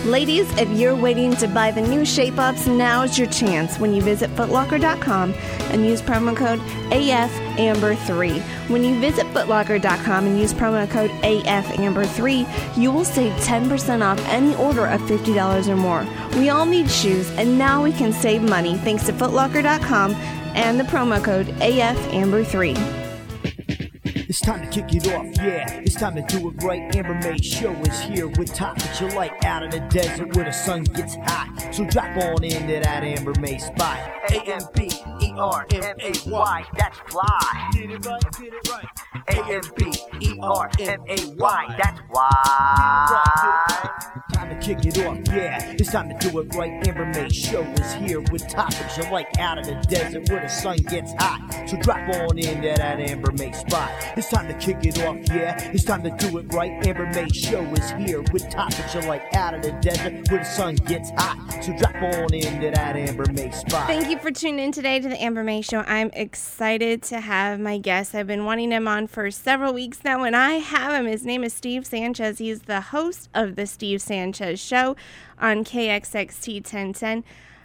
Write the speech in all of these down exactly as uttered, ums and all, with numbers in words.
Ladies, if you're waiting to buy the new Shape-Ups, now's your chance when you visit foot locker dot com and use promo code A F Amber three. When you visit foot locker dot com and use promo code A F Amber three, you will save ten percent off any order of fifty dollars or more. We all need shoes, and now we can save money thanks to foot locker dot com and the promo code A F Amber three. It's time to kick it off, yeah. It's time to do it right. Amber May Show is here with topics you like out in the desert where the sun gets hot. So drop on into that Amber May spot. A M B E R M A Y, that's fly. Get it right, get it right. A M B E R M A Y, that's why. Time to kick it off, yeah. It's time to do it right. Amber May Show is here with topics you like out in the desert where the sun gets hot. So drop on into that Amber May spot. It's time to kick it off, yeah. It's time to do it right. Amber May Show is here with topics you like out in the desert where the sun gets hot. So drop on into that Amber May spot. Thank you for tuning in today to the Amber May Show. I'm excited to have my guest. I've been wanting him on for several weeks now, and I have him. His name is Steve Sanchez. He's the host of the Steve Sanchez Show on K X X T ten ten.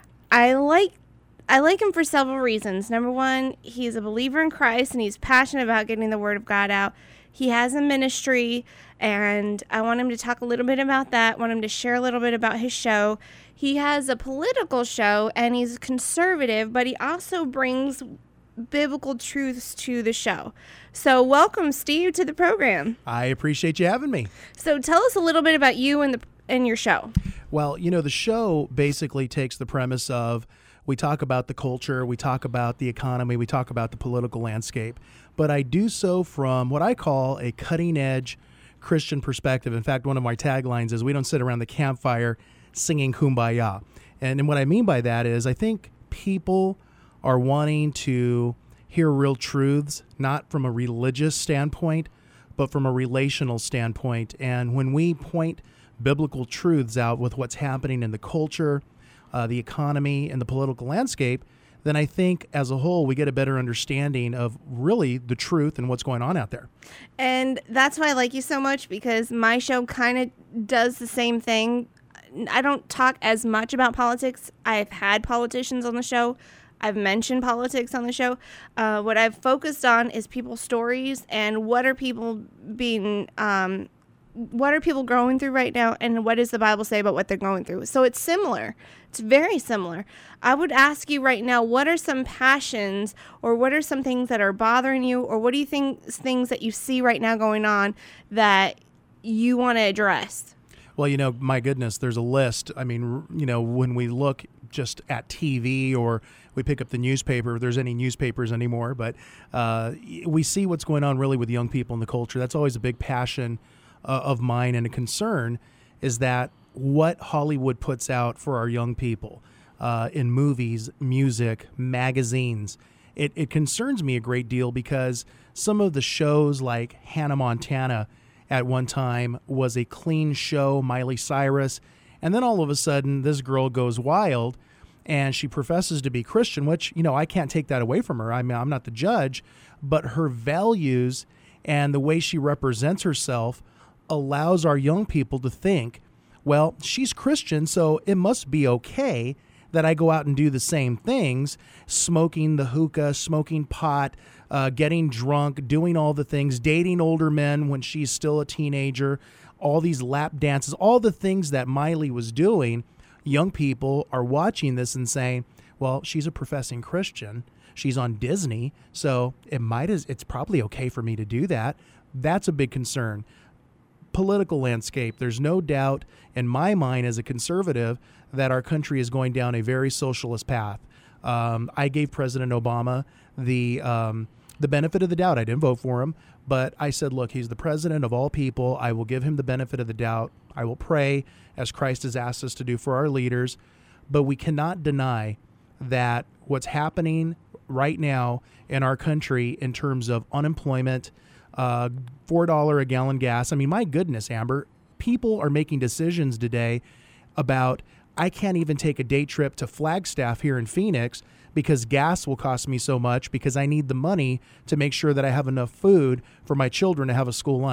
I like I like him for several reasons. Number one, he's a believer in Christ, and he's passionate about getting the Word of God out. He has a ministry, and I want him to talk a little bit about that. I want him to share a little bit about his show. He has a political show, and he's conservative, but he also brings biblical truths to the show. So welcome, Steve, to the program. I appreciate you having me. So tell us a little bit about you and the and your show. Well, you know, the show basically takes the premise of we talk about the culture, we talk about the economy, we talk about the political landscape, but I do so from what I call a cutting-edge Christian perspective. In fact, one of my taglines is we don't sit around the campfire singing Kumbaya. And, and what I mean by that is I think people are wanting to hear real truths, not from a religious standpoint, but from a relational standpoint. And when we point biblical truths out with what's happening in the culture, uh, the economy, and the political landscape, then I think as a whole we get a better understanding of really the truth and what's going on out there. And that's why I like you so much, because my show kind of does the same thing. I don't talk as much about politics. I've had politicians on the show. I've mentioned politics on the show. Uh, what I've focused on is people's stories and what are people being, um, what are people going through right now, and what does the Bible say about what they're going through. So it's similar. It's very similar. I would ask you right now, what are some passions, or what are some things that are bothering you, or what do you think things that you see right now going on that you want to address? Well, you know, my goodness, there's a list. I mean, you know, when we look just at T V or we pick up the newspaper, if there's any newspapers anymore, but uh, we see what's going on really with young people in the culture. That's always a big passion uh, of mine and a concern, is that what Hollywood puts out for our young people uh, in movies, music, magazines, it, it concerns me a great deal, because some of the shows like Hannah Montana at one time was a clean show, Miley Cyrus, and then all of a sudden this girl goes wild and she professes to be Christian, which, you know, I can't take that away from her. I mean, I'm not the judge, but her values and the way she represents herself allows our young people to think, well, she's Christian, so it must be okay that I go out and do the same things, smoking the hookah, smoking pot, uh, getting drunk, doing all the things, dating older men when she's still a teenager, all these lap dances, all the things that Miley was doing. Young people are watching this and saying, well, she's a professing Christian. She's on Disney, so it might as it's probably okay for me to do that. That's a big concern. Political landscape, there's no doubt in my mind as a conservative that our country is going down a very socialist path. Um, I gave President Obama the um, the benefit of the doubt. I didn't vote for him, but I said, look, he's the president of all people. I will give him the benefit of the doubt. I will pray as Christ has asked us to do for our leaders, but we cannot deny that what's happening right now in our country in terms of unemployment, uh, four dollars a gallon gas. I mean, my goodness, Amber, people are making decisions today about, I can't even take a day trip to Flagstaff here in Phoenix because gas will cost me so much, because I need the money to make sure that I have enough food for my children to have a school lunch.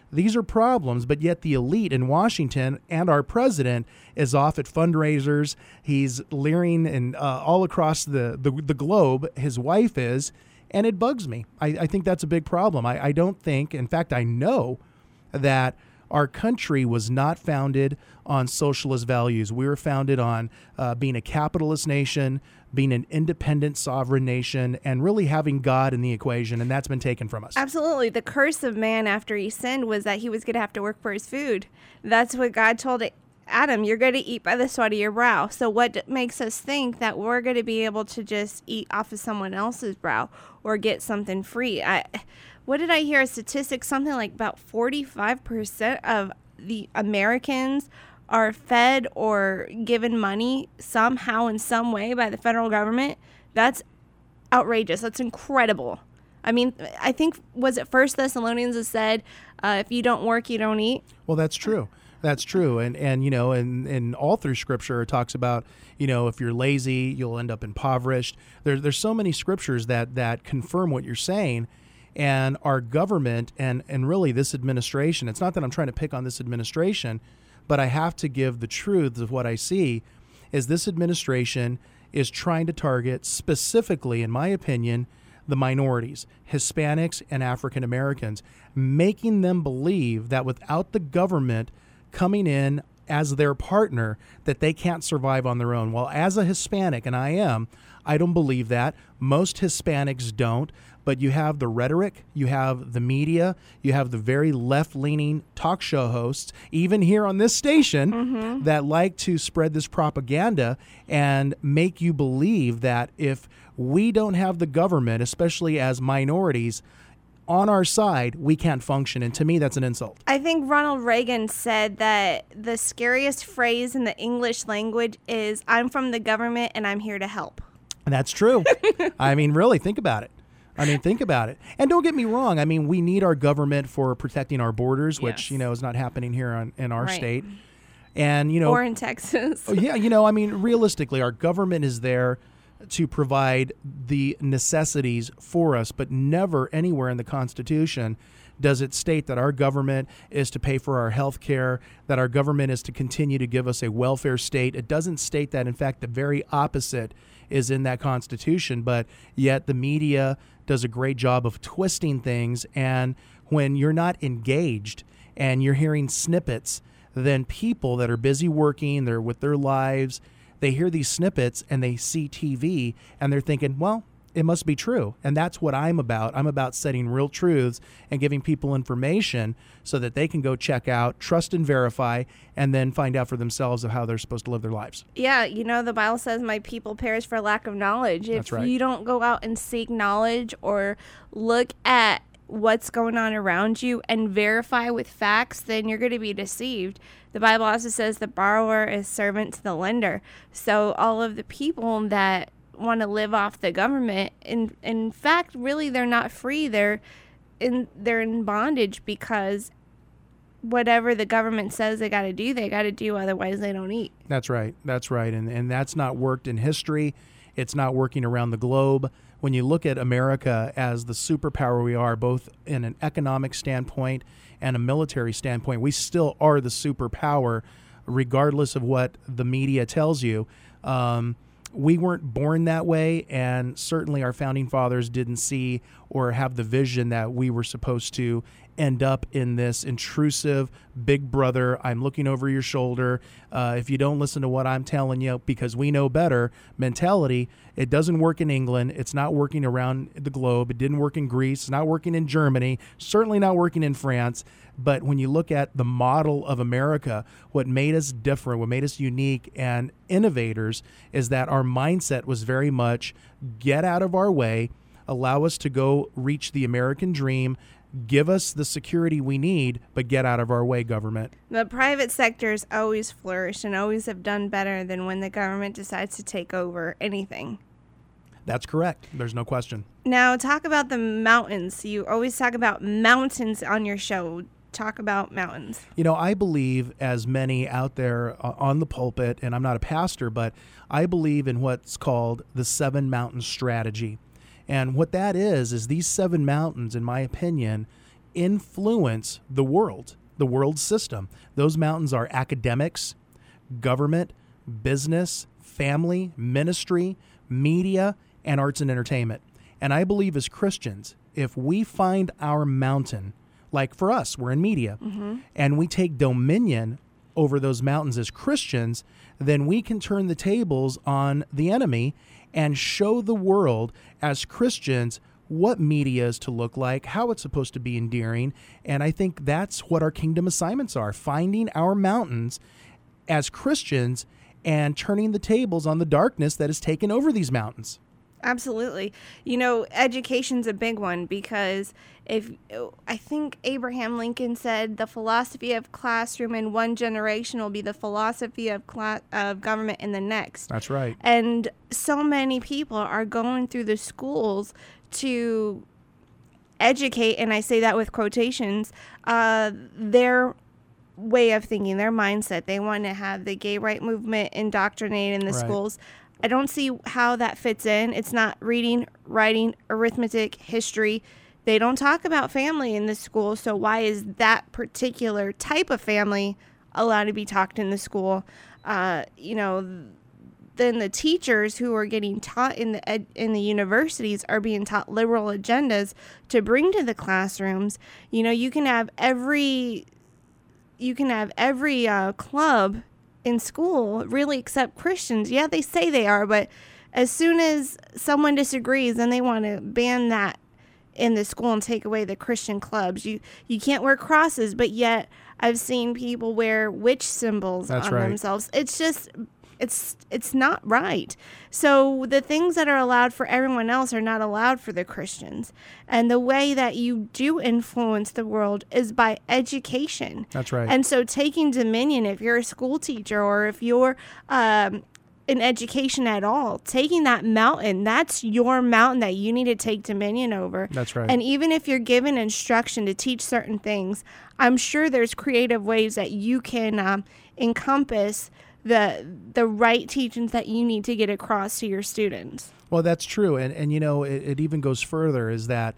These are problems, but yet the elite in Washington and our president is off at fundraisers. He's leering and uh, all across the, the, the globe. His wife is, and it bugs me. I, I think that's a big problem. I, I don't think, in fact, I know that our country was not founded on socialist values. We were founded on uh, being a capitalist nation, being an independent sovereign nation, and really having God in the equation, and that's been taken from us. Absolutely. The curse of man after he sinned was that he was going to have to work for his food. That's what God told Adam, you're going to eat by the sweat of your brow. So what makes us think that we're going to be able to just eat off of someone else's brow or get something free? I, what did I hear? A statistic, something like about forty-five percent of the Americans are fed or given money somehow in some way by the federal government. That's outrageous. That's incredible. I mean, I think, was it First Thessalonians that said, uh, if you don't work, you don't eat? Well, that's true. That's true. And, and you know, and, and all through Scripture, it talks about, you know, if you're lazy, you'll end up impoverished. There, there's so many scriptures that, that confirm what you're saying. And our government and, and really this administration, it's not that I'm trying to pick on this administration, but I have to give the truth of what I see, is this administration is trying to target specifically, in my opinion, the minorities, Hispanics and African Americans, making them believe that without the government coming in as their partner, that they can't survive on their own. Well, as a Hispanic, and I am, I don't believe that. Most Hispanics don't. But you have the rhetoric, you have the media, you have the very left-leaning talk show hosts, even here on this station, mm-hmm. that like to spread this propaganda and make you believe that if we don't have the government, especially as minorities, on our side, we can't function. And to me, that's an insult. I think Ronald Reagan said that the scariest phrase in the English language is, I'm from the government and I'm here to help. And that's true. I mean, really, think about it. I mean, think about it. And don't get me wrong. I mean, we need our government for protecting our borders, which, yes. you know, is not happening here on, in our right. state. And, you know, or in Texas. oh, yeah, you know, I mean, realistically, our government is there to provide the necessities for us, but never anywhere in the Constitution does it state that our government is to pay for our health care, that our government is to continue to give us a welfare state. It doesn't state that. In fact, the very opposite is in that Constitution, but yet the media does a great job of twisting things. And when you're not engaged and you're hearing snippets, then people that are busy working, they're with their lives, they hear these snippets and they see T V and they're thinking, well, it must be true. And that's what I'm about. I'm about setting real truths and giving people information so that they can go check out, trust and verify, and then find out for themselves of how they're supposed to live their lives. Yeah, you know, the Bible says my people perish for lack of knowledge. If That's right. you don't go out and seek knowledge or look at what's going on around you and verify with facts, then you're going to be deceived. The Bible also says the borrower is servant to the lender. So all of the people that want to live off the government, in in fact, really, they're not free. They're in they're in bondage because whatever the government says they got to do, they got to do. Otherwise, they don't eat. That's right. That's right. And and that's not worked in history. It's not working around the globe. When you look at America as the superpower we are, both in an economic standpoint and a military standpoint, we still are the superpower, regardless of what the media tells you. Um, we weren't born that way, and certainly our founding fathers didn't see or have the vision that we were supposed to end up in this intrusive big brother, I'm looking over your shoulder, uh, if you don't listen to what I'm telling you because we know better mentality. It doesn't work in England. It's not working around the globe. It didn't work in Greece. It's not working in Germany, certainly not working in France. But when you look at the model of America, what made us different, what made us unique and innovators is that our mindset was very much get out of our way, allow us to go reach the American dream, give us the security we need, but get out of our way, government. The private sectors always flourish and always have done better than when the government decides to take over anything. That's correct. There's no question. Now, talk about the mountains. You always talk about mountains on your show. Talk about mountains. You know, I believe, as many out there uh, on the pulpit, and I'm not a pastor, but I believe in what's called the seven mountain strategy. And what that is, is these seven mountains, in my opinion, influence the world, the world system. Those mountains are academics, government, business, family, ministry, media, and arts and entertainment. And I believe as Christians, if we find our mountain, like for us, we're in media, mm-hmm. and we take dominion over those mountains as Christians, then we can turn the tables on the enemy and show the world as Christians what media is to look like, how it's supposed to be endearing. And I think that's what our kingdom assignments are, finding our mountains as Christians and turning the tables on the darkness that has taken over these mountains. Absolutely. You know, education's a big one because if I think Abraham Lincoln said the philosophy of classroom in one generation will be the philosophy of cla- of government in the next. That's right. And so many people are going through the schools to educate, and I say that with quotations, uh, their way of thinking, their mindset. They want to have the gay right movement indoctrinated in the right. schools. I don't see how that fits in. It's not reading, writing, arithmetic, history. They don't talk about family in the school, so why is that particular type of family allowed to be talked in the school? Uh, you know, then the teachers who are getting taught in the ed- in the universities are being taught liberal agendas to bring to the classrooms. You know, you can have every you can have every uh, club in school really accept Christians. Yeah, they say they are, but as soon as someone disagrees, then they want to ban that in the school and take away the Christian clubs. You you can't wear crosses, but yet I've seen people wear witch symbols That's on right. themselves. It's just it's it's not right. So the things that are allowed for everyone else are not allowed for the Christians. And the way that you do influence the world is by education. That's right. And so taking dominion, if you're a school teacher or if you're um, in education at all, taking that mountain, that's your mountain that you need to take dominion over. That's right. And even if you're given instruction to teach certain things, I'm sure there's creative ways that you can um, encompass the the right teachings that you need to get across to your students. Well, that's true. And, and you know, it, it even goes further is that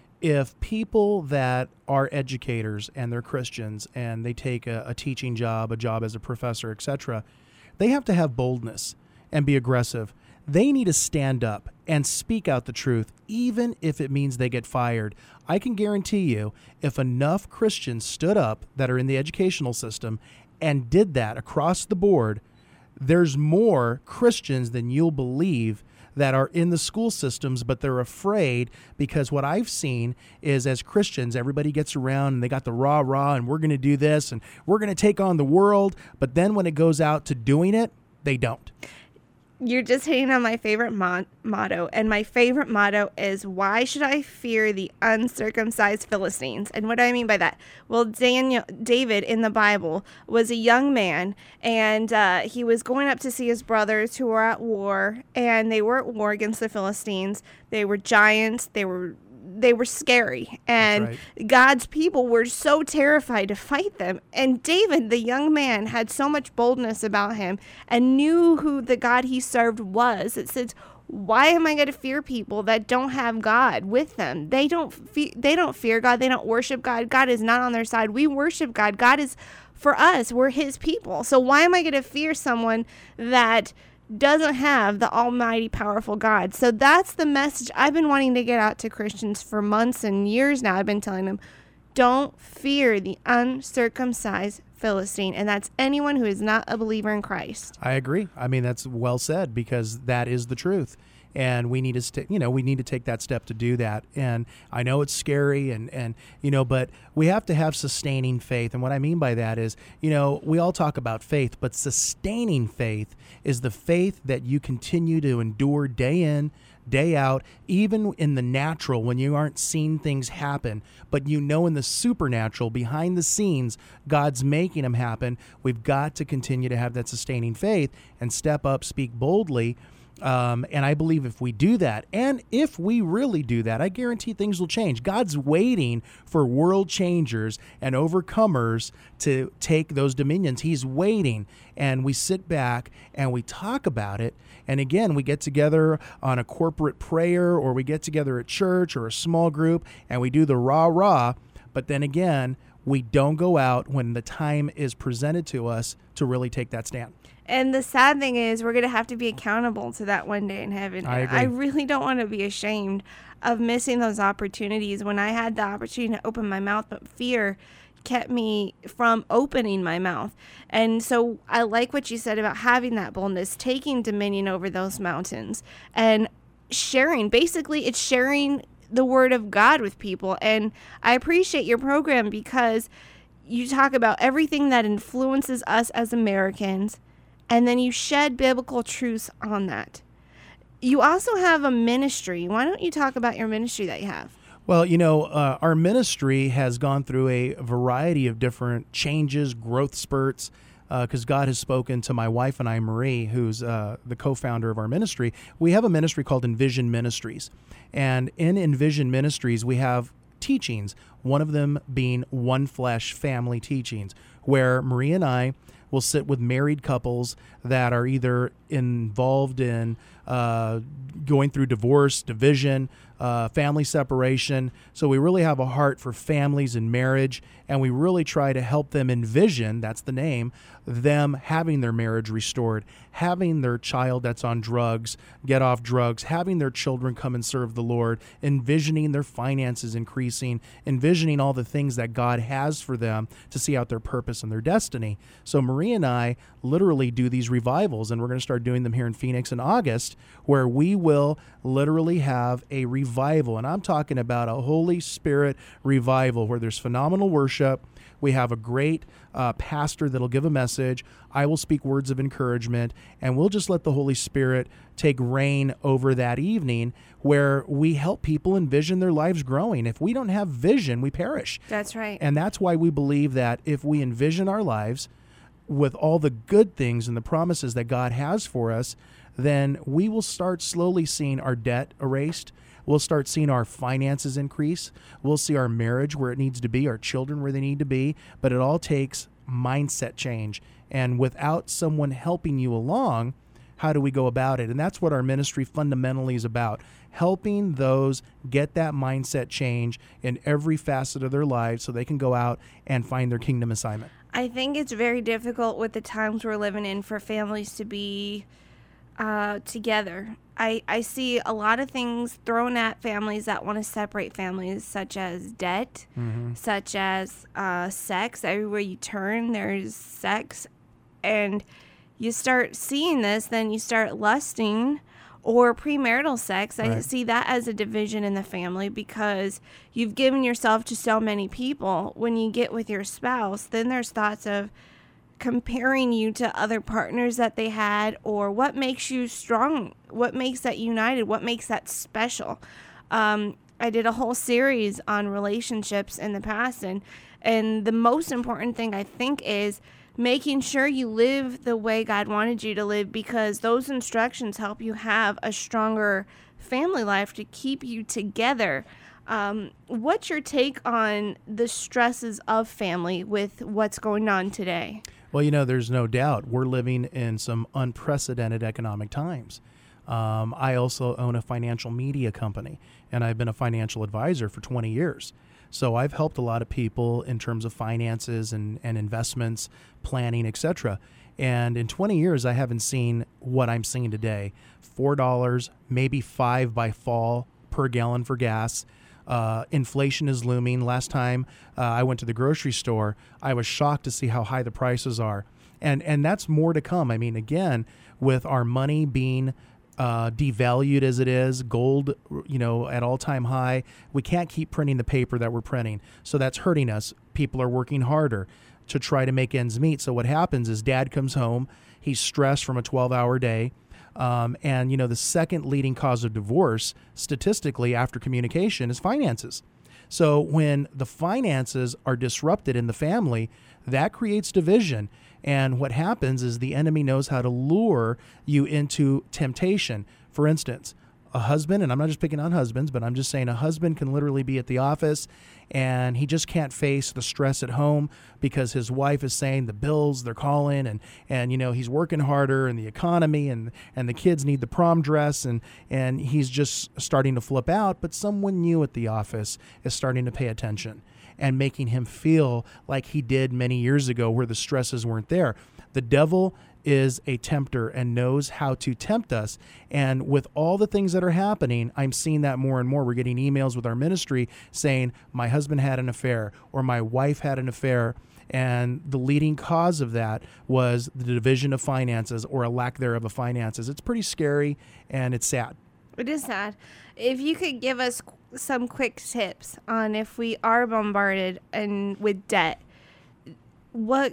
if people that are educators and they're Christians and they take a, a teaching job, a job as a professor, et cetera, they have to have boldness and be aggressive. They need to stand up and speak out the truth, even if it means they get fired. I can guarantee you, if enough Christians stood up that are in the educational system and did that across the board, there's more Christians than you'll believe that are in the school systems, but they're afraid because what I've seen is as Christians, everybody gets around and they got the rah rah and we're going to do this and we're going to take on the world. But then when it goes out to doing it, they don't. You're just hitting on my favorite mo- motto. And my favorite motto is, why should I fear the uncircumcised Philistines? And what do I mean by that? Well, Daniel, David in the Bible was a young man, and uh, he was going up to see his brothers who were at war, and they were at war against the Philistines. They were giants. They were They were scary, and right. God's people were so terrified to fight them. And David, the young man, had so much boldness about him and knew who the God he served was. It says, why am I going to fear people that don't have God with them? They don't fe- they don't fear God. They don't worship God. God is not on their side. We worship God. God is for us. We're his people. So why am I going to fear someone that doesn't have the almighty powerful God? So that's the message I've been wanting to get out to Christians for months and years now. I've been telling them, don't fear the uncircumcised Philistine, and that's anyone who is not a believer in Christ. I agree. I mean, that's well said, because that is the truth. And we need to, st- you know, we need to take that step to do that. And I know it's scary, and, and you know, but we have to have sustaining faith. And what I mean by that is, you know, we all talk about faith, but sustaining faith is the faith that you continue to endure day in, day out, even in the natural when you aren't seeing things happen, but you know in the supernatural, behind the scenes, God's making them happen. We've got to continue to have that sustaining faith and step up, speak boldly. Um, and I believe if we do that, and if we really do that, I guarantee things will change. God's waiting for world changers and overcomers to take those dominions. He's waiting, and we sit back and we talk about it. And again, we get together on a corporate prayer, or we get together at church or a small group and we do the rah rah. But then again, we don't go out when the time is presented to us to really take that stand. And the sad thing is we're going to have to be accountable to that one day in heaven. I And agree. I really don't want to be ashamed of missing those opportunities when I had the opportunity to open my mouth, but fear kept me from opening my mouth. And so I like what you said about having that boldness, taking dominion over those mountains and sharing. Basically, it's sharing the word of God with people. And I appreciate your program because you talk about everything that influences us as Americans, and then you shed biblical truths on that. You also have a ministry. Why don't you talk about your ministry that you have? Well, you know, uh, our ministry has gone through a variety of different changes, growth spurts, because uh, God has spoken to my wife and I, Marie, who's uh, the co-founder of our ministry. We have a ministry called Envision Ministries. And in Envision Ministries, we have teachings, one of them being One Flesh family teachings, where Marie and I will sit with married couples that are either involved in uh, going through divorce, division, uh, family separation. So we really have a heart for families and marriage, and we really try to help them envision, that's the name, them having their marriage restored, having their child that's on drugs get off drugs, having their children come and serve the Lord, envisioning their finances increasing, envisioning all the things that God has for them to see out their purpose and their destiny. So Marie and I literally do these revivals, and we're going to start doing them here in Phoenix in August, where we will literally have a revival. And I'm talking about a Holy Spirit revival where there's phenomenal worship. We have a great uh, pastor that'll give a message. I will speak words of encouragement, and we'll just let the Holy Spirit take reign over that evening where we help people envision their lives growing. If we don't have vision, we perish. That's right. And that's why we believe that if we envision our lives with all the good things and the promises that God has for us, then we will start slowly seeing our debt erased. We'll start seeing our finances increase. We'll see our marriage where it needs to be, our children where they need to be. But it all takes mindset change. And without someone helping you along, how do we go about it? And that's what our ministry fundamentally is about, helping those get that mindset change in every facet of their lives so they can go out and find their kingdom assignment. I think it's very difficult with the times we're living in for families to be uh, together. I, I see a lot of things thrown at families that want to separate families, such as debt, mm-hmm. such as uh, sex. Everywhere you turn, there's sex. And you start seeing this, then you start lusting or premarital sex. I Right. see that as a division in the family because you've given yourself to so many people. When you get with your spouse, then there's thoughts of comparing you to other partners that they had, or what makes you strong, what makes that united, what makes that special. Um, I did a whole series on relationships in the past, and and the most important thing I think is making sure you live the way God wanted you to live, because those instructions help you have a stronger family life to keep you together. Um, what's your take on the stresses of family with what's going on today? Well, you know, there's no doubt we're living in some unprecedented economic times. Um, I also own a financial media company, and I've been a financial advisor for twenty years. So I've helped a lot of people in terms of finances and, and investments, planning, et cetera. And in twenty years, I haven't seen what I'm seeing today. four dollars, maybe five by fall per gallon for gas. Uh, inflation is looming. Last time uh, I went to the grocery store, I was shocked to see how high the prices are. And and that's more to come. I mean, again, with our money being uh, devalued as it is, gold, you know, at all-time high, we can't keep printing the paper that we're printing. So that's hurting us. People are working harder to try to make ends meet. So what happens is dad comes home, he's stressed from a twelve-hour day. Um, and, you know, the second leading cause of divorce statistically after communication is finances. So when the finances are disrupted in the family, that creates division. And what happens is the enemy knows how to lure you into temptation. For instance, a husband, and I'm not just picking on husbands, but I'm just saying a husband can literally be at the office and he just can't face the stress at home because his wife is saying the bills, they're calling, and, and you know, he's working harder and the economy and, and the kids need the prom dress, and, and he's just starting to flip out, but someone new at the office is starting to pay attention. and making him feel like he did many years ago where the stresses weren't there. The devil is a tempter and knows how to tempt us. And with all the things that are happening, I'm seeing that more and more. We're getting emails with our ministry saying, my husband had an affair or my wife had an affair. And the leading cause of that was the division of finances or a lack thereof of finances. It's pretty scary and it's sad. It is sad. If you could give us some quick tips on if we are bombarded and with debt, what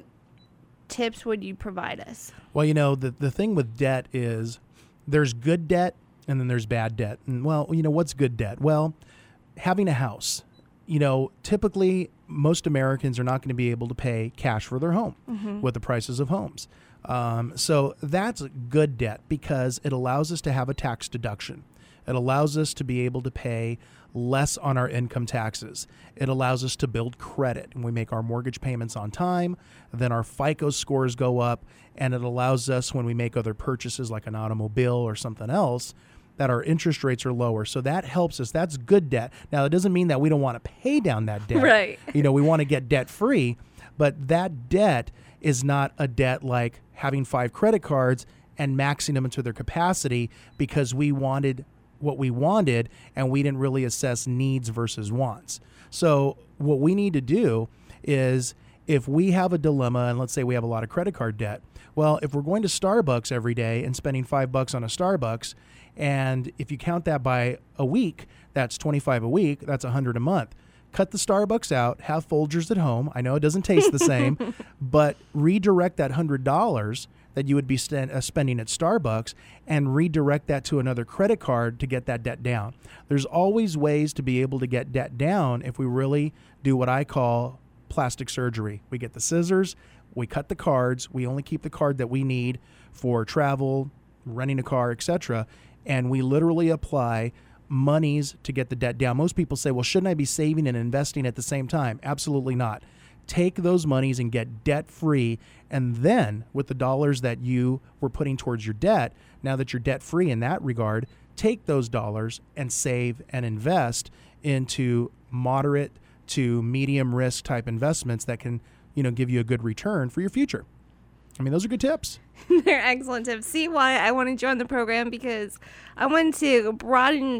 tips would you provide us? Well, you know, the, the thing with debt is there's good debt and then there's bad debt. And, well, you know, what's good debt? Well, having a house. You know, typically most Americans are not going to be able to pay cash for their home mm-hmm. with the prices of homes. Um, so that's good debt because it allows us to have a tax deduction. It allows us to be able to pay less on our income taxes. It allows us to build credit and we make our mortgage payments on time. Then our FICO scores go up, and it allows us when we make other purchases like an automobile or something else that our interest rates are lower. So that helps us. That's good debt. Now, it doesn't mean that we don't want to pay down that debt. Right. You know, we want to get debt free, but that debt is not a debt like having five credit cards and maxing them into their capacity because we wanted what we wanted and we didn't really assess needs versus wants. So what we need to do is if we have a dilemma, and let's say we have a lot of credit card debt, well, if we're going to Starbucks every day and spending five bucks on a Starbucks, and if you count that by a week, that's twenty-five a week, that's one hundred a month. Cut the Starbucks out, have Folgers at home. I know it doesn't taste the same, but redirect that one hundred dollars that you would be st- uh, spending at Starbucks and redirect that to another credit card to get that debt down. There's always ways to be able to get debt down if we really do what I call plastic surgery. We get the scissors, we cut the cards, we only keep the card that we need for travel, renting a car, et cetera, and we literally apply monies to get the debt down. Most people say, well, shouldn't I be saving and investing at the same time? Absolutely not. Take those monies and get debt free. And then with the dollars that you were putting towards your debt, now that you're debt free in that regard, take those dollars and save and invest into moderate to medium risk type investments that can, you know, give you a good return for your future. I mean, those are good tips. They're excellent tips. See why I want to join the program, because I want to broaden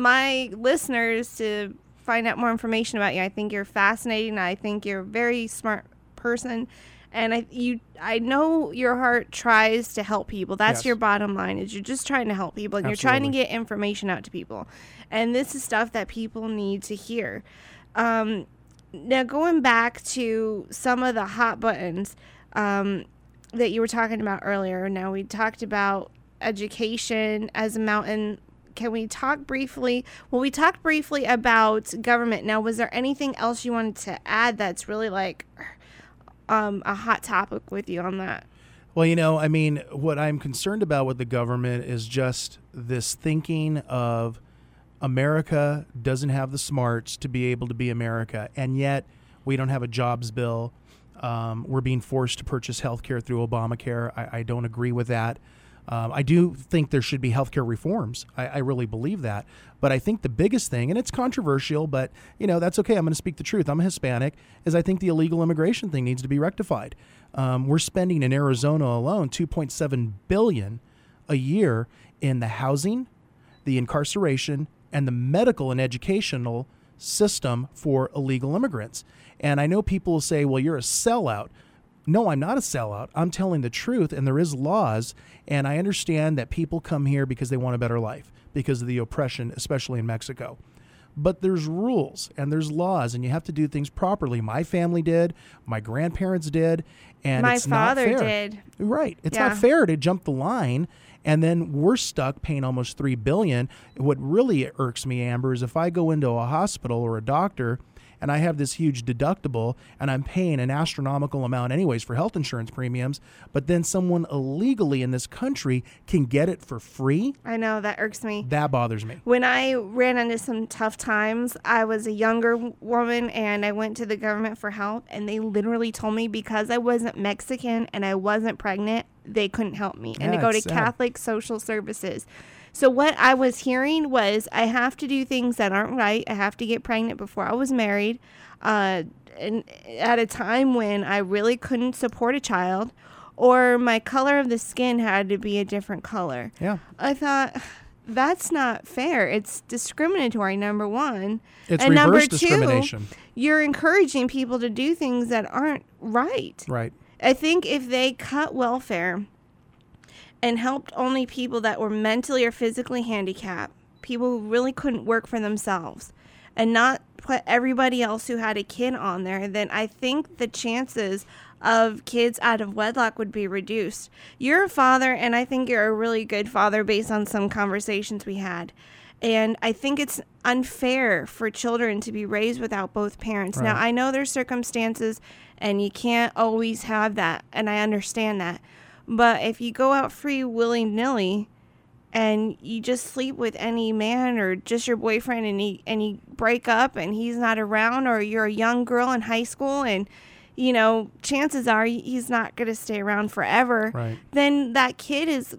my listeners to find out more information about you. I think you're fascinating. I think you're a very smart person. And I you I know your heart tries to help people. That's yes. your bottom line, is you're just trying to help people, and Absolutely. You're trying to get information out to people. And this is stuff that people need to hear. Um, now, going back to some of the hot buttons, um, that you were talking about earlier. Now, we talked about education as a mountain. Can we talk briefly? Well, we talked briefly about government. Now, was there anything else you wanted to add that's really like um, a hot topic with you on that? Well, you know, I mean, what I'm concerned about with the government is just this thinking of America doesn't have the smarts to be able to be America, and yet we don't have a jobs bill. Um, we're being forced to purchase health care through Obamacare. I, I don't agree with that. Um, I do think there should be healthcare reforms. I, I really believe that. But I think the biggest thing, and it's controversial, but you know that's okay. I'm going to speak the truth. I'm a Hispanic, is I think the illegal immigration thing needs to be rectified. Um, we're spending in Arizona alone two point seven billion dollars a year in the housing, the incarceration, and the medical and educational system for illegal immigrants. And I know people will say, well, you're a sellout. No, I'm not a sellout. I'm telling the truth, and there is laws, and I understand that people come here because they want a better life, because of the oppression, especially in Mexico. But there's rules, and there's laws, and you have to do things properly. My family did. My grandparents did. And my it's father not fair. did. Right. It's yeah. not fair to jump the line, and then we're stuck paying almost three billion dollars. What really irks me, Amber, is if I go into a hospital or a doctor and I have this huge deductible and I'm paying an astronomical amount anyways for health insurance premiums, but then someone illegally in this country can get it for free. I know, that irks me. That bothers me. When I ran into some tough times, I was a younger woman and I went to the government for help, and they literally told me because I wasn't Mexican and I wasn't pregnant, they couldn't help me, and Yeah, to go to it's sad. Catholic social services. So what I was hearing was I have to do things that aren't right. I have to get pregnant before I was married, uh, and at a time when I really couldn't support a child, or my color of the skin had to be a different color. Yeah. I thought, that's not fair. It's discriminatory, number one. It's and number reverse two, discrimination. you're encouraging people to do things that aren't right. Right. I think if they cut welfare and helped only people that were mentally or physically handicapped, people who really couldn't work for themselves, and not put everybody else who had a kid on there, then I think the chances of kids out of wedlock would be reduced. You're a father, and I think you're a really good father based on some conversations we had. And I think it's unfair for children to be raised without both parents. Right. Now, I know there's circumstances, and you can't always have that, and I understand that. But if you go out free willy-nilly and you just sleep with any man or just your boyfriend, and he, and you break up and he's not around, or you're a young girl in high school and, you know, chances are he's not going to stay around forever, Right. then that kid is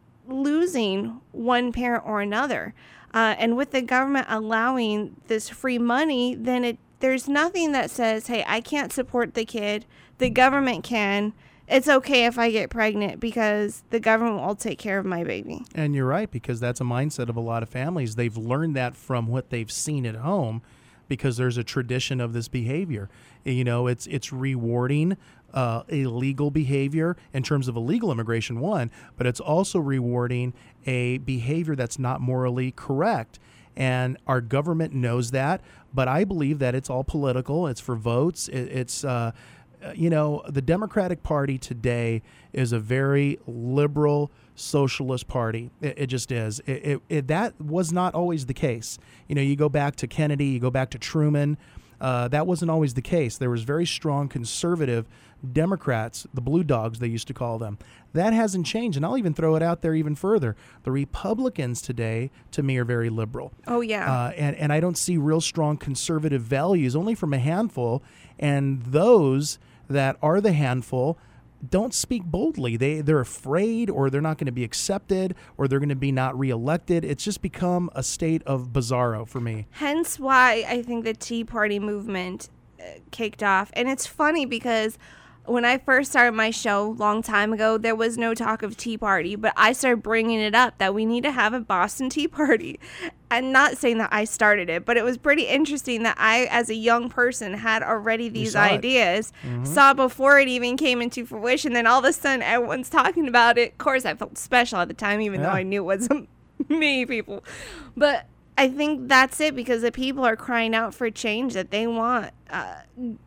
losing one parent or another. Uh, and with the government allowing this free money, then it there's nothing that says, hey, I can't support the kid. The government can. It's okay if I get pregnant because the government will take care of my baby. And you're right, because that's a mindset of a lot of families. They've learned that from what they've seen at home, because there's a tradition of this behavior. You know, it's it's rewarding uh, illegal behavior in terms of illegal immigration, one, but it's also rewarding a behavior that's not morally correct. And our government knows that, but I believe that it's all political. It's for votes. It, it's, uh, you know, the Democratic Party today is a very liberal socialist party. It, it just is. It, it, it, that was not always the case. You know, you go back to Kennedy, you go back to Truman. Uh, that wasn't always the case. There was very strong conservative Democrats, the blue dogs they used to call them. That hasn't changed, and I'll even throw it out there even further. The Republicans today, to me, are very liberal. Oh, yeah. Uh, and, and I don't see real strong conservative values, only from a handful, and those that are the handful don't speak boldly. They, they're afraid, or they're not going to be accepted, or they're going to be not reelected. It's just become a state of bizarro for me. Hence why I think the Tea Party movement uh, kicked off. And it's funny because when I first started my show a long time ago, there was no talk of Tea Party, but I started bringing it up that we need to have a Boston Tea Party. I'm not saying that I started it, but it was pretty interesting that I, as a young person, had already these saw it. ideas, mm-hmm. saw before it even came into fruition. Then all of a sudden, everyone's talking about it. Of course, I felt special at the time, even Yeah. though I knew it wasn't me, people. But I think that's it, because the people are crying out for change, that they want uh,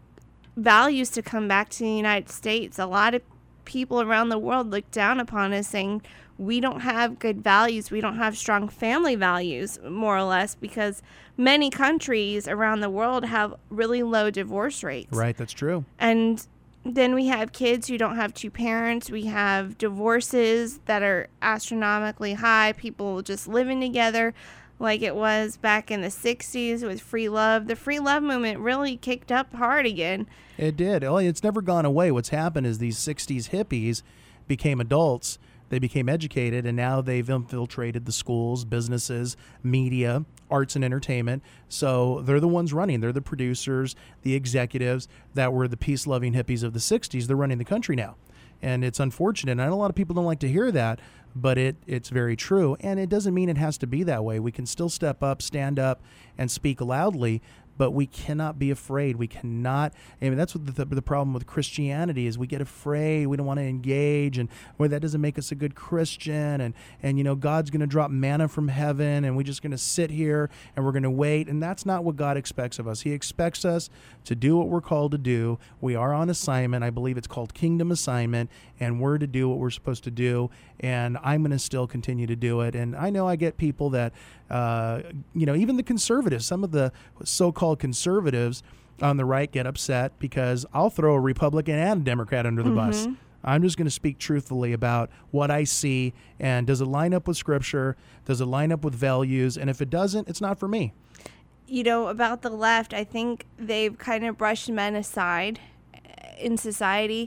values to come back to the United States. A lot of people around the world look down upon us, saying we don't have good values, we don't have strong family values, more or less, because many countries around the world have really low divorce rates. Right, that's true. And then we have kids who don't have two parents. We have divorces that are astronomically high, people just living together like it was back in the sixties with free love. The free love movement really kicked up hard again. It did. Oh, it's never gone away. What's happened is these sixties hippies became adults. They became educated, and now they've infiltrated the schools, businesses, media, arts and entertainment. So they're the ones running. They're the producers, the executives that were the peace-loving hippies of the sixties. They're running the country now. And it's unfortunate. And I know a lot of people don't like to hear that, but it it's very true. And it doesn't mean it has to be that way. We can still step up, stand up, and speak loudly, but we cannot be afraid. We cannot. I mean, that's what the, the problem with Christianity is. We get afraid. We don't want to engage, and well, that doesn't make us a good Christian. And and you know, God's going to drop manna from heaven, and we're just going to sit here and we're going to wait. And that's not what God expects of us. He expects us to do what we're called to do. We are on assignment. I believe it's called kingdom assignment, and we're to do what we're supposed to do. And I'm going to still continue to do it. And I know I get people that, uh, you know, even the conservatives, some of the so-called conservatives on the right get upset because I'll throw a Republican and a Democrat under the Mm-hmm. bus. I'm just going to speak truthfully about what I see, and does it line up with Scripture? Does it line up with values? And if it doesn't, it's not for me. You know, about the left, I think they've kind of brushed men aside in society.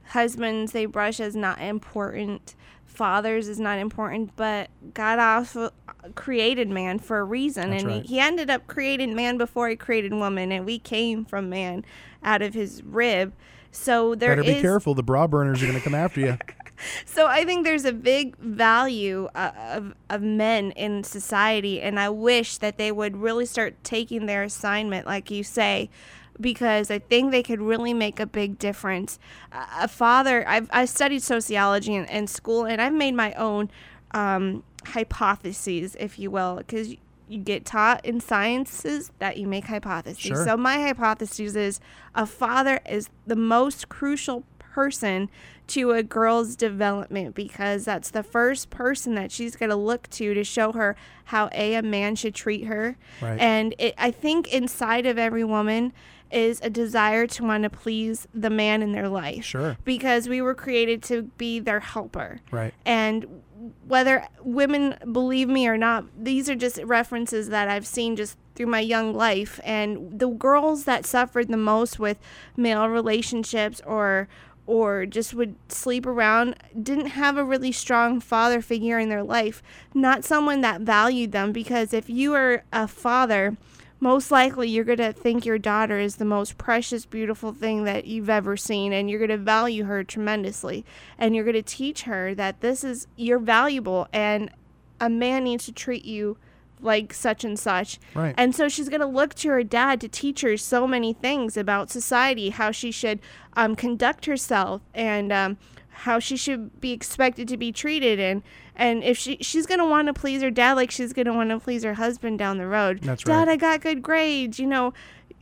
husbands they brush as not important, fathers is not important, but God also created man for a reason. That's and right. he, he ended up creating man before he created woman, and we came from man out of his rib. So there Better be is careful. The bra burners are going to come after you. So I think there's a big value uh, of, of men in society, and I wish that they would really start taking their assignment, like you say, because I think they could really make a big difference. Uh, a father, I've I studied sociology in, in school, and I've made my own um, hypotheses, if you will, because you get taught in sciences that you make hypotheses. Sure. So my hypothesis is a father is the most crucial person to a girl's development, because that's the first person that she's going to look to to show her how a, a man should treat her. Right. And it, I think inside of every woman is a desire to want to please the man in their life. Sure. Because we were created to be their helper. Right. And whether women believe me or not, these are just references that I've seen just through my young life. And the girls that suffered the most with male relationships or or just would sleep around didn't have a really strong father figure in their life, not someone that valued them. Because if you are a father, most likely you're going to think your daughter is the most precious, beautiful thing that you've ever seen, and you're going to value her tremendously, and you're going to teach her that this is, you're valuable, and a man needs to treat you like such and such. Right. And so she's going to look to her dad to teach her so many things about society, how she should um, conduct herself, and um, how she should be expected to be treated. And, and if she she's going to want to please her dad like she's going to want to please her husband down the road. That's Dad, right. I got good grades, you know,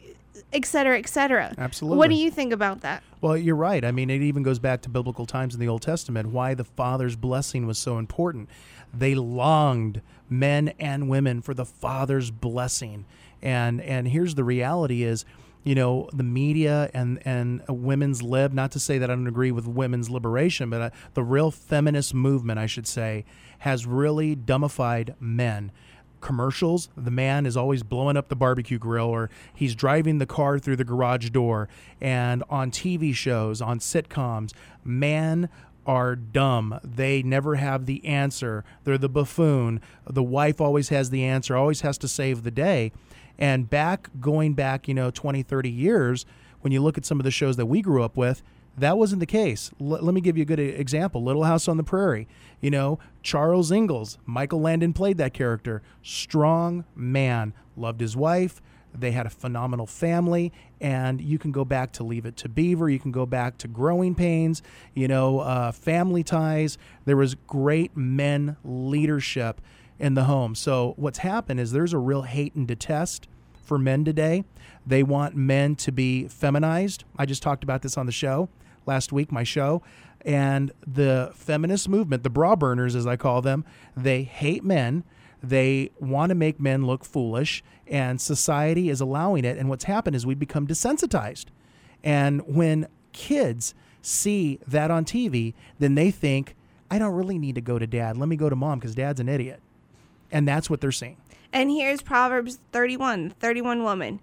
et cetera, et cetera. Absolutely. What do you think about that? Well, you're right. I mean, it even goes back to biblical times in the Old Testament, why the father's blessing was so important. They longed, men and women, for the father's blessing. And and here's the reality is, you know, the media and, and women's lib, not to say that I don't agree with women's liberation, but uh, the real feminist movement, I should say, has really dumbified men. Commercials, the man is always blowing up the barbecue grill, or he's driving the car through the garage door. And on T V shows, on sitcoms, men are dumb. They never have the answer. They're the buffoon. The wife always has the answer, always has to save the day. And back, going back, you know, twenty, thirty years, when you look at some of the shows that we grew up with, that wasn't the case. L- let me give you a good example. Little House on the Prairie. You know, Charles Ingalls, Michael Landon played that character. Strong man, loved his wife. They had a phenomenal family, and you can go back to Leave It to Beaver. You can go back to Growing Pains, you know, uh, Family Ties. There was great men leadership in the home. So what's happened is there's a real hate and detest for men today. They want men to be feminized. I just talked about this on the show last week, my show. And the feminist movement, the bra burners, as I call them, they hate men. They want to make men look foolish, and society is allowing it. And what's happened is we've become desensitized. And when kids see that on T V, then they think, I don't really need to go to dad. Let me go to mom because dad's an idiot. And that's what they're seeing. And here's Proverbs thirty-one, thirty-one woman.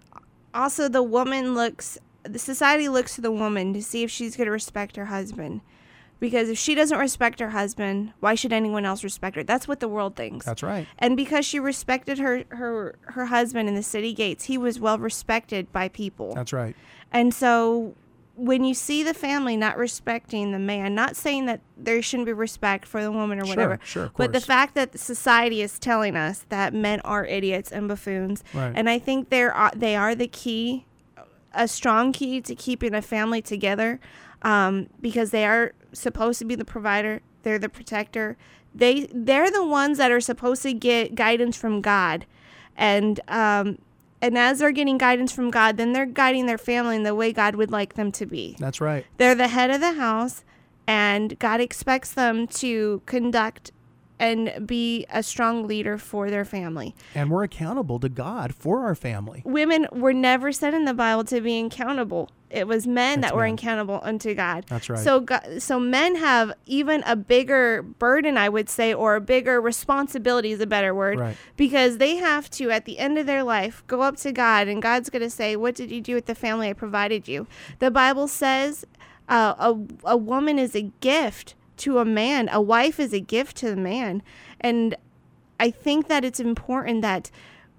Also, the woman looks, the society looks to the woman to see if she's going to respect her husband. Because if she doesn't respect her husband, why should anyone else respect her? That's what the world thinks. That's right. And because she respected her, her, her husband in the city gates, he was well respected by people. That's right. And so when you see the family not respecting the man, not saying that there shouldn't be respect for the woman or Sure, whatever, sure, of but the course. fact that society is telling us that men are idiots and buffoons, Right. and I think they're uh, they are the key, a strong key to keeping a family together, um, because they are supposed to be the provider, they're the protector, they they're the ones that are supposed to get guidance from God, and um, and as they're getting guidance from God, then they're guiding their family in the way God would like them to be. That's right. They're the head of the house, and God expects them to conduct and be a strong leader for their family. And we're accountable to God for our family. Women were never said in the Bible to be accountable. It was men That's that were men. accountable unto God. That's right. So, God, so men have even a bigger burden, I would say, or a bigger responsibility is a better word, Right. because they have to, at the end of their life, go up to God, and God's going to say, what did you do with the family I provided you? The Bible says, Uh, a, a woman is a gift to a man. A wife is a gift to the man. And I think that it's important that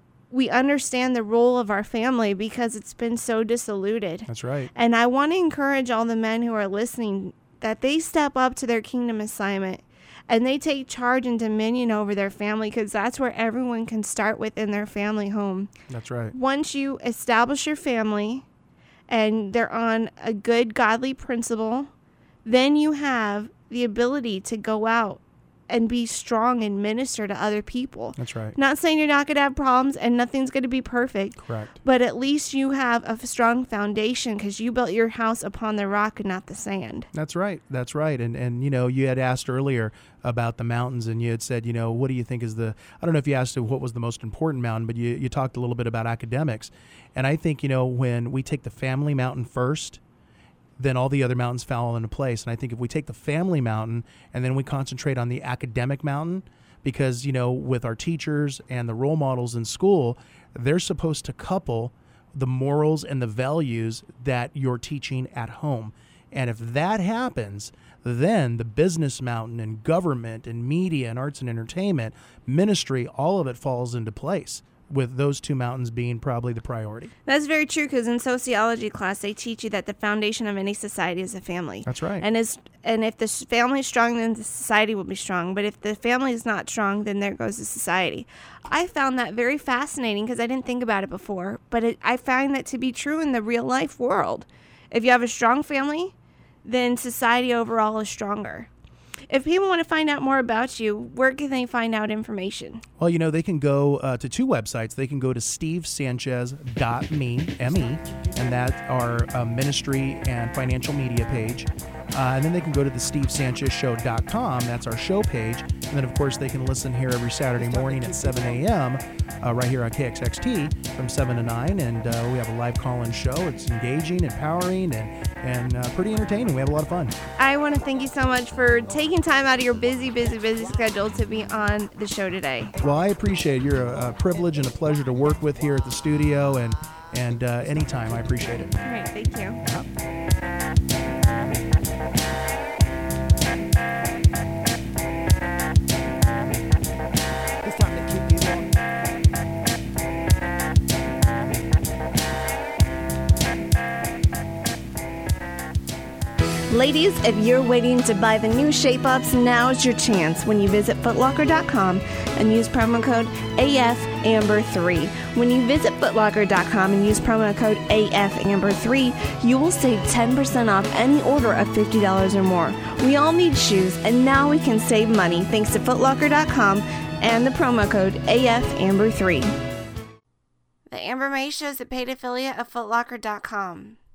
we understand the role of our family because it's been so disilluted. That's right. And I want to encourage all the men who are listening that they step up to their kingdom assignment and they take charge and dominion over their family, because that's where everyone can start within their family home. That's right. Once you establish your family and they're on a good godly principle, then you have the ability to go out and be strong and minister to other people. That's right. Not saying you're not going to have problems and nothing's going to be perfect. Correct. But at least you have a strong foundation because you built your house upon the rock and not the sand. That's right. That's right. And, and you know, you had asked earlier about the mountains, and you had said, you know, what do you think is the, I don't know if you asked what was the most important mountain, but you, you talked a little bit about academics. And I think, you know, when we take the family mountain first, then all the other mountains fall into place. And I think if we take the family mountain and then we concentrate on the academic mountain, because, you know, with our teachers and the role models in school, they're supposed to couple the morals and the values that you're teaching at home. And if that happens, then the business mountain and government and media and arts and entertainment, ministry, all of it falls into place, with those two mountains being probably the priority. That's very true, because in sociology class, they teach you that the foundation of any society is a family. That's right. And is and if the family is strong, then the society will be strong. But if the family is not strong, then there goes the society. I found that very fascinating because I didn't think about it before. But it, I find that to be true in the real life world. If you have a strong family, then society overall is stronger. If people want to find out more about you, where can they find out information? Well, you know, they can go uh, to two websites. They can go to steve sanchez dot me, M E, and that's our uh, ministry and financial media page. Uh, and then they can go to the steve sanchez show dot com. That's our show page. And then, of course, they can listen here every Saturday morning at seven a.m. Uh, right here on K X X T from seven to nine. And uh, we have a live call-in show. It's engaging, empowering, and, and uh, pretty entertaining. We have a lot of fun. I want to thank you so much for taking time out of your busy, busy, busy schedule to be on the show today. Well, I appreciate it. You're a, a privilege and a pleasure to work with here at the studio, and, and uh, anytime. I appreciate it. All right. Thank you. Yeah. Ladies, if you're waiting to buy the new Shape-Ups, now's your chance when you visit foot locker dot com and use promo code A F Amber three. When you visit foot locker dot com and use promo code A F Amber three, you will save ten percent off any order of fifty dollars or more. We all need shoes, and now we can save money thanks to foot locker dot com and the promo code A F Amber three. The Amber May Show is a paid affiliate of foot locker dot com.